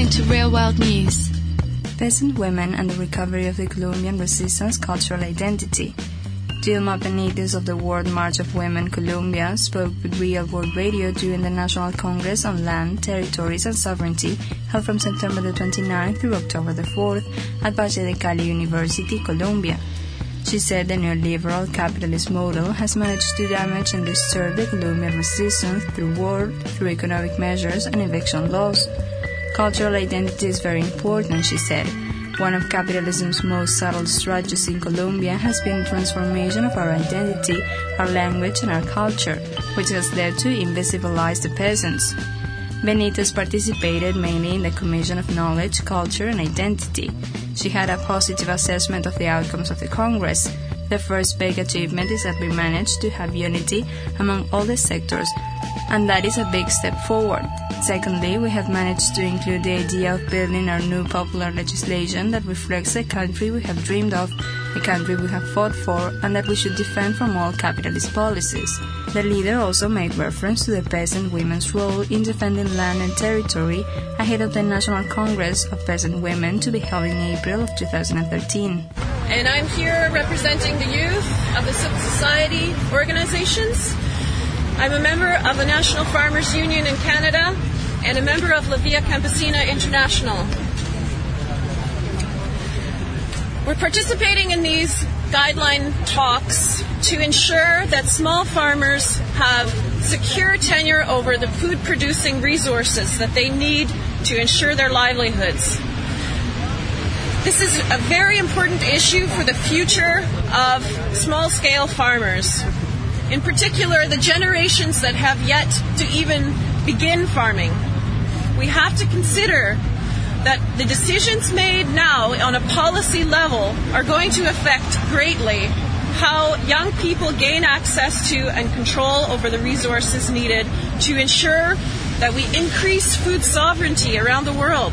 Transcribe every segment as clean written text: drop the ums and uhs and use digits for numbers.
listening to Real World News. Peasant women and the recovery of the Colombian resistance cultural identity. Dilma Benitez of the World March of Women Colombia spoke with Real World Radio during the National Congress on Land, Territories and Sovereignty held from September the 29th through October the 4th at Valle de Cali University, Colombia. She said the neoliberal capitalist model has managed to damage and disturb the Colombian resistance through war, through economic measures and eviction laws. Cultural identity is very important, she said. One of capitalism's most subtle strategies in Colombia has been the transformation of our identity, our language and our culture, which has led to invisibilize the peasants. Benitez participated mainly in the Commission of Knowledge, Culture and Identity. She had a positive assessment of the outcomes of the Congress. The first big achievement is that we managed to have unity among all the sectors, and that is a big step forward. Secondly, we have managed to include the idea of building our new popular legislation that reflects the country we have dreamed of, the country we have fought for, and that we should defend from all capitalist policies. The leader also made reference to the peasant women's role in defending land and territory ahead of the National Congress of Peasant Women to be held in April of 2013. And I'm here representing the youth of the civil society organizations. I'm a member of the National Farmers Union in Canada and a member of La Via Campesina International. We're participating in these guideline talks to ensure that small farmers have secure tenure over the food-producing resources that they need to ensure their livelihoods. This is a very important issue for the future of small-scale farmers. In particular, the generations that have yet to even begin farming. We have to consider that the decisions made now on a policy level are going to affect greatly how young people gain access to and control over the resources needed to ensure that we increase food sovereignty around the world.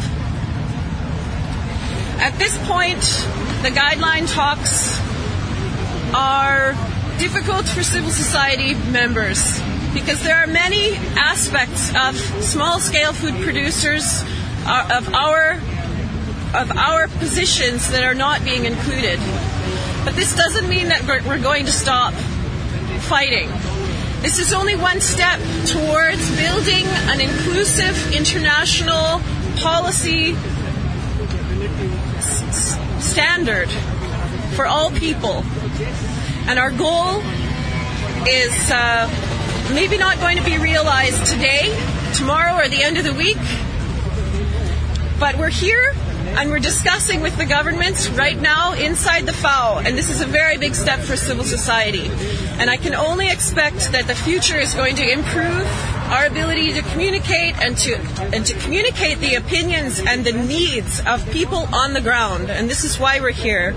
At this point, the guideline talks are difficult for civil society members because there are many aspects of small-scale food producers of our positions that are not being included. But this doesn't mean that we're going to stop fighting. This is only one step towards building an inclusive international policy standard for all people. And our goal is maybe not going to be realized today, tomorrow, or the end of the week. But we're here and we're discussing with the governments right now inside the FAO. And this is a very big step for civil society. And I can only expect that the future is going to improve our ability to communicate and to communicate the opinions and the needs of people on the ground. And this is why we're here.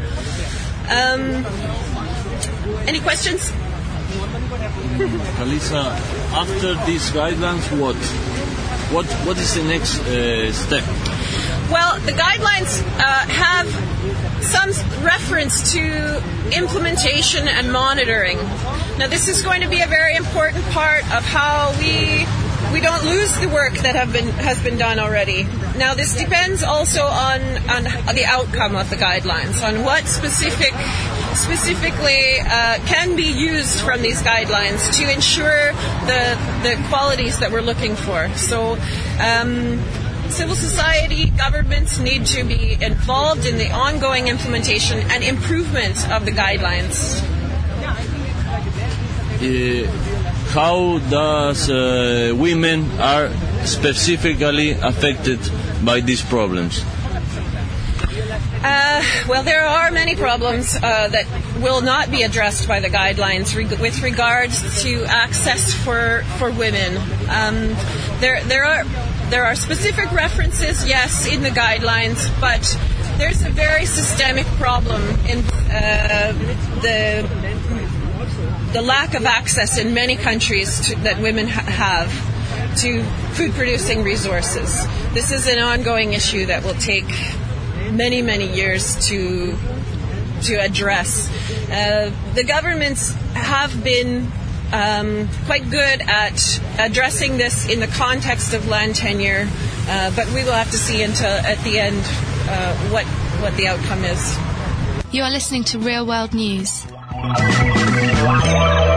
Any questions? Kalisa, after these guidelines, what is the next step? Well, the guidelines have some reference to implementation and monitoring. Now, this is going to be a very important part of how we don't lose the work that has been done already. Now, this depends also on the outcome of the guidelines, on what specifically can be used from these guidelines to ensure the qualities that we're looking for. So, civil society, governments need to be involved in the ongoing implementation and improvement of the guidelines. How does women are specifically affected by these problems? Well, there are many problems that will not be addressed by the guidelines with regards to access for women. There are specific references, yes, in the guidelines, but there's a very systemic problem in the lack of access in many countries that women have to food-producing resources. This is an ongoing issue that will take many, many years to address. The governments have been quite good at addressing this in the context of land tenure, but we will have to see at the end what the outcome is. You are listening to Real World News.